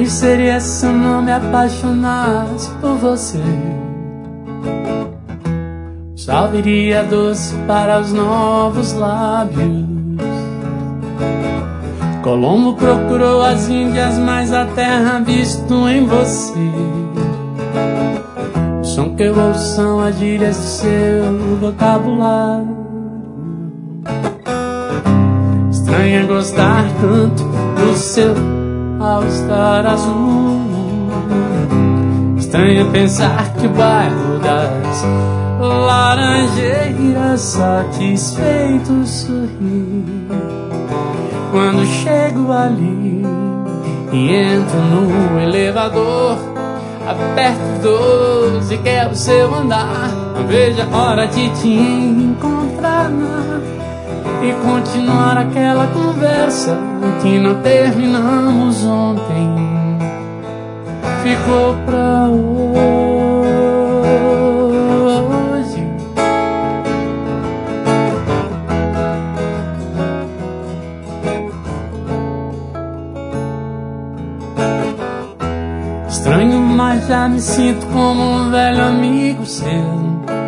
Estranho seria se eu não me apaixonasse por você. Só viria doce para os novos lábios. Colombo procurou as Índias, mas a terra visto em você. O som que eu ouço são as gírias do seu vocabulário. Estranho é gostar tanto do seu All-Star azul. Estranho é pensar que o bairro das Laranjeiras satisfeito sorri quando chego ali e entro no elevador. Aperto 12, quero o seu andar. Não vejo a hora de te encontrar e continuar aquela conversa que não terminamos ontem. Ficou pra hoje. Estranho, mas já me sinto como um velho amigo seu.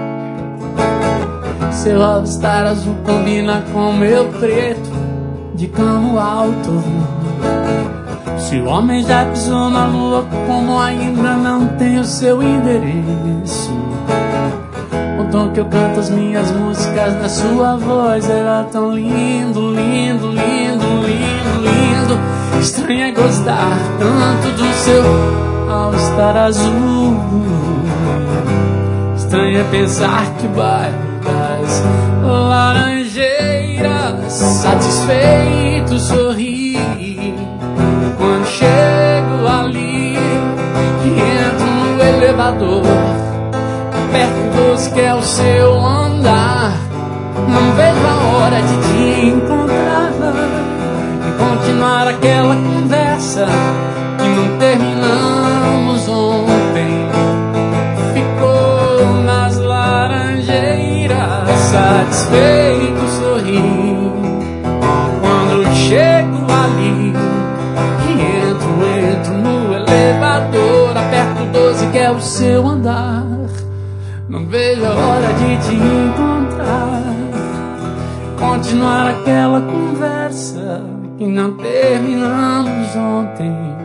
Seu All-Star azul combina com meu preto de cano alto. Se o homem já pisou na lua, como ainda não tem o seu endereço. O tom que eu canto as minhas músicas na sua voz era tão lindo, lindo, lindo, lindo, lindo. Estranho é gostar tanto do seu All-Star azul. Estranho é pensar que o bairro das Laranjeiras satisfeito sorri quando chego ali e entro no elevador. Aperto 12, que é o seu andar. Não vejo a hora de te encontrar e continuar aquela conversa que não terminamos ontem. Ficou nas Laranjeiras satisfeito sorri quando chego ali e entro no elevador. Aperto 12, que é o seu andar. Não vejo a hora de te encontrar, continuar aquela conversa que não terminamos ontem.